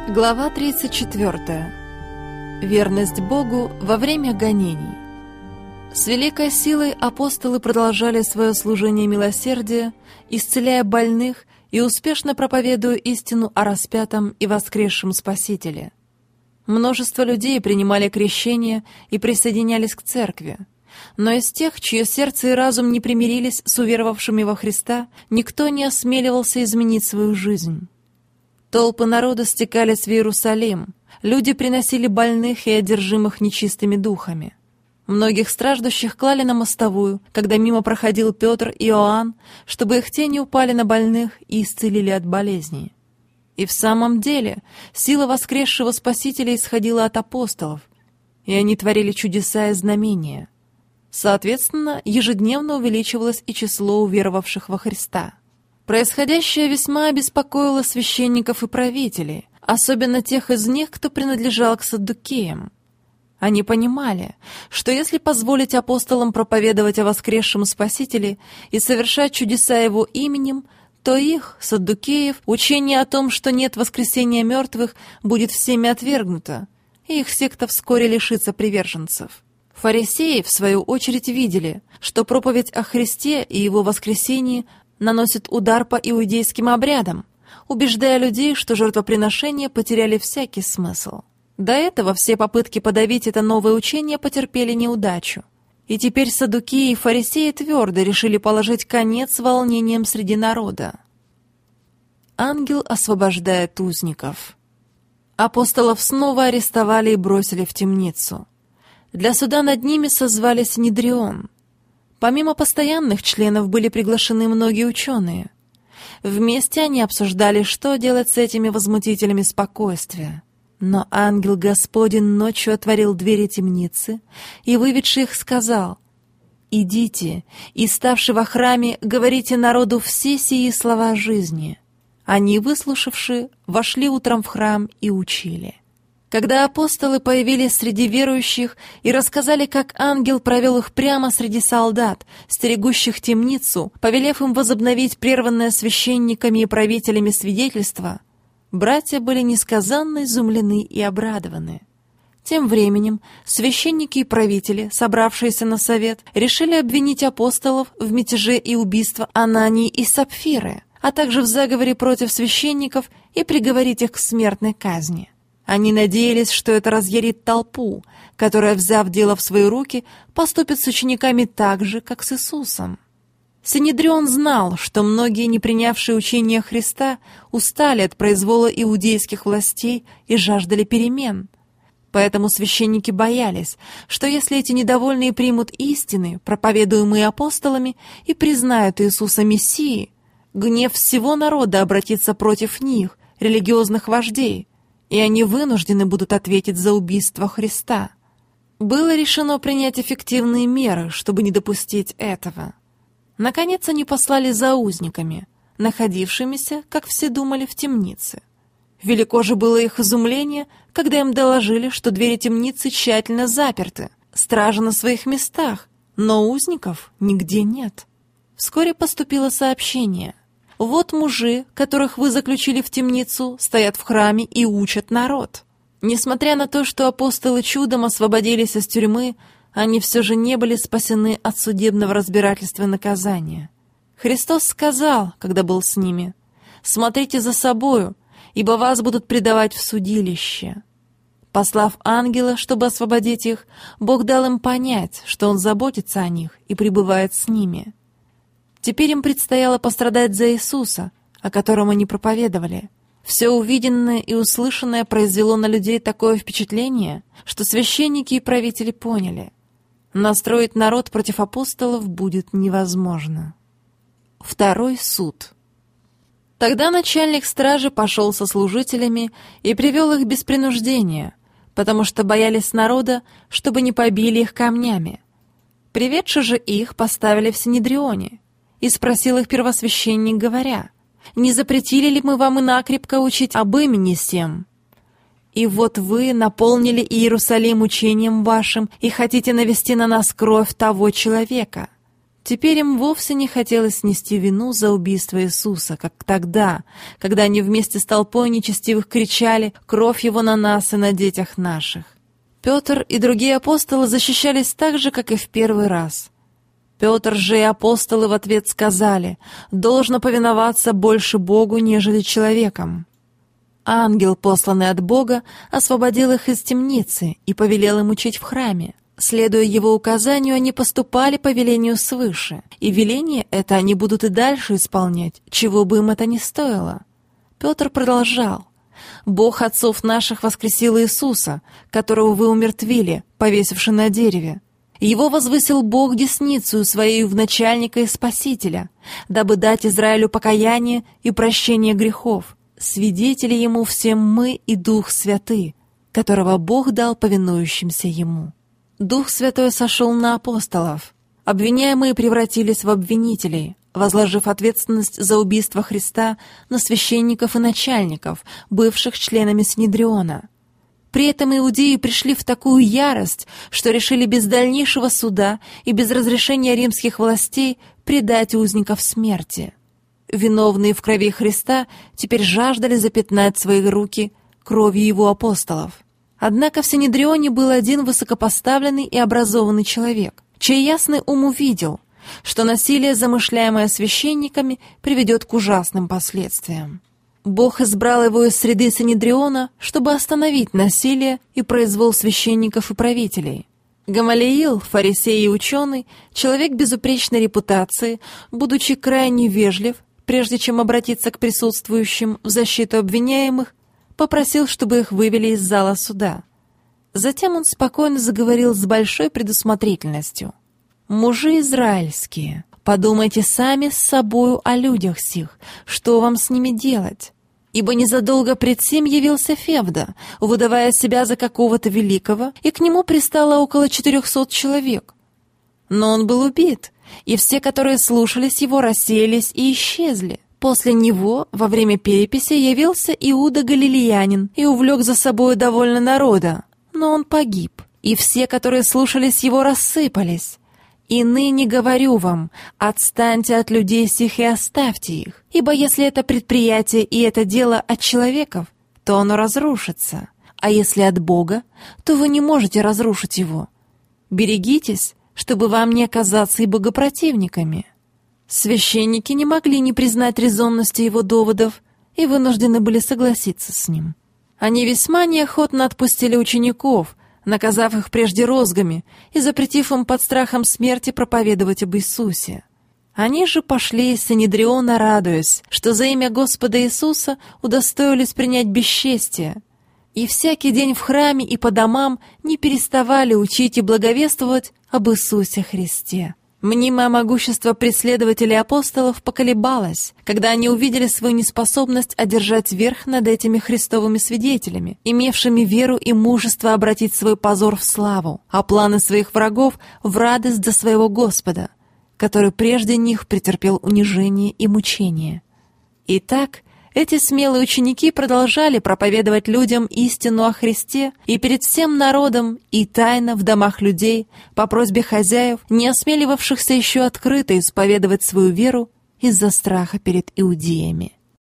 Глава 34. Верность Богу во время гонений. С великой силой апостолы продолжали свое служение милосердия, исцеляя больных и успешно проповедуя истину о распятом и воскресшем Спасителе. Множество людей принимали крещение и присоединялись к церкви, но из тех, чье сердце и разум не примирились с уверовавшими во Христа, никто не осмеливался изменить свою жизнь. Толпы народа стекались в Иерусалим, люди приносили больных и одержимых нечистыми духами. Многих страждущих клали на мостовую, когда мимо проходил Петр и Иоанн, чтобы их тени упали на больных и исцелили от болезней. И в самом деле сила воскресшего Спасителя исходила от апостолов, и они творили чудеса и знамения. Соответственно, ежедневно увеличивалось и число уверовавших во Христа. Происходящее весьма обеспокоило священников и правителей, особенно тех из них, кто принадлежал к саддукеям. Они понимали, что если позволить апостолам проповедовать о воскресшем Спасителе и совершать чудеса Его именем, то их, саддукеев, учение о том, что нет воскресения мертвых, будет всеми отвергнуто, и их секта вскоре лишится приверженцев. Фарисеи, в свою очередь, видели, что проповедь о Христе и Его воскресении наносит удар по иудейским обрядам, убеждая людей, что жертвоприношения потеряли всякий смысл. До этого все попытки подавить это новое учение потерпели неудачу. И теперь саддукеи и фарисеи твердо решили положить конец волнениям среди народа. Ангел освобождает узников. Апостолов снова арестовали и бросили в темницу. Для суда над ними созвали Синедрион. Помимо постоянных членов были приглашены многие ученые. Вместе они обсуждали, что делать с этими возмутителями спокойствия. Но ангел Господень ночью отворил двери темницы и, выведший их, сказал: «Идите, и, ставши во храме, говорите народу все сии слова жизни». Они, выслушавши, вошли утром в храм и учили. Когда апостолы появились среди верующих и рассказали, как ангел провел их прямо среди солдат, стерегущих темницу, повелев им возобновить прерванное священниками и правителями свидетельство, братья были несказанно изумлены и обрадованы. Тем временем священники и правители, собравшиеся на совет, решили обвинить апостолов в мятеже и убийстве Анании и Сапфиры, а также в заговоре против священников и приговорить их к смертной казни. Они надеялись, что это разъярит толпу, которая, взяв дело в свои руки, поступит с учениками так же, как с Иисусом. Синедрион знал, что многие, не принявшие учения Христа, устали от произвола иудейских властей и жаждали перемен. Поэтому священники боялись, что если эти недовольные примут истины, проповедуемые апостолами, и признают Иисуса Мессией, гнев всего народа обратится против них, религиозных вождей, и они вынуждены будут ответить за убийство Христа. Было решено принять эффективные меры, чтобы не допустить этого. Наконец они послали за узниками, находившимися, как все думали, в темнице. Велико же было их изумление, когда им доложили, что двери темницы тщательно заперты, стража на своих местах, но узников нигде нет. Вскоре поступило сообщение: «Вот мужи, которых вы заключили в темницу, стоят в храме и учат народ». Несмотря на то, что апостолы чудом освободились из тюрьмы, они все же не были спасены от судебного разбирательства и наказания. Христос сказал, когда был с ними: «Смотрите за собою, ибо вас будут предавать в судилище». Послав ангела, чтобы освободить их, Бог дал им понять, что Он заботится о них и пребывает с ними. Теперь им предстояло пострадать за Иисуса, о котором они проповедовали. Все увиденное и услышанное произвело на людей такое впечатление, что священники и правители поняли: настроить народ против апостолов будет невозможно. Второй суд. Тогда начальник стражи пошел со служителями и привел их без принуждения, потому что боялись народа, чтобы не побили их камнями. Приведши же их, поставили в Синедрионе. И спросил их первосвященник, говоря: «Не запретили ли мы вам и накрепко учить об имени сем? И вот вы наполнили Иерусалим учением вашим и хотите навести на нас кровь того человека. Теперь им вовсе не хотелось нести вину за убийство Иисуса, как тогда, когда они вместе с толпой нечестивых кричали «Кровь Его на нас и на детях наших». Петр и другие апостолы защищались так же, как и в первый раз. Петр же и апостолы в ответ сказали: «Должно повиноваться больше Богу, нежели человекам». Ангел, посланный от Бога, освободил их из темницы и повелел им учить в храме. Следуя его указанию, они поступали по велению свыше, и веление это они будут и дальше исполнять, чего бы им это ни стоило. Петр продолжал: «Бог отцов наших воскресил Иисуса, которого вы умертвили, повесивши на дереве. Его возвысил Бог десницею Своею в начальника и Спасителя, дабы дать Израилю покаяние и прощение грехов. Свидетели Ему всем мы и Дух Святый, которого Бог дал повинующимся Ему». Дух Святой сошел на апостолов. Обвиняемые превратились в обвинителей, возложив ответственность за убийство Христа на священников и начальников, бывших членами Синедриона. При этом иудеи пришли в такую ярость, что решили без дальнейшего суда и без разрешения римских властей предать узников смерти. Виновные в крови Христа теперь жаждали запятнать свои руки кровью Его апостолов. Однако в Синедрионе был один высокопоставленный и образованный человек, чей ясный ум увидел, что насилие, замышляемое священниками, приведет к ужасным последствиям. Бог избрал его из среды Синедриона, чтобы остановить насилие и произвол священников и правителей. Гамалиил, фарисей и ученый, человек безупречной репутации, будучи крайне вежлив, прежде чем обратиться к присутствующим в защиту обвиняемых, попросил, чтобы их вывели из зала суда. Затем он спокойно заговорил с большой предусмотрительностью: «Мужи израильские, подумайте сами с собою о людях сих, что вам с ними делать? Ибо незадолго пред сим явился Февда, выдавая себя за какого-то великого, и к нему пристало около 400 человек. Но он был убит, и все, которые слушались его, рассеялись и исчезли. После него, во время переписи, явился Иуда Галилеянин и увлек за собою довольно народа, но он погиб, и все, которые слушались его, рассыпались. И ныне говорю вам, отстаньте от людей сих и оставьте их, ибо если это предприятие и это дело от человеков, то оно разрушится, а если от Бога, то вы не можете разрушить его. Берегитесь, чтобы вам не оказаться и богопротивниками». Священники не могли не признать резонности его доводов и вынуждены были согласиться с ним. Они весьма неохотно отпустили учеников, наказав их прежде розгами и запретив им под страхом смерти проповедовать об Иисусе. Они же пошли из Синедриона, радуясь, что за имя Господа Иисуса удостоились принять бесчестие, и всякий день в храме и по домам не переставали учить и благовествовать об Иисусе Христе. Мнимое могущество преследователей апостолов поколебалось, когда они увидели свою неспособность одержать верх над этими христовыми свидетелями, имевшими веру и мужество обратить свой позор в славу, а планы своих врагов в радость до своего Господа, который прежде них претерпел унижение и мучение. Итак, эти смелые ученики продолжали проповедовать людям истину о Христе и перед всем народом, и тайно в домах людей, по просьбе хозяев, не осмеливавшихся еще открыто исповедовать свою веру из-за страха перед иудеями.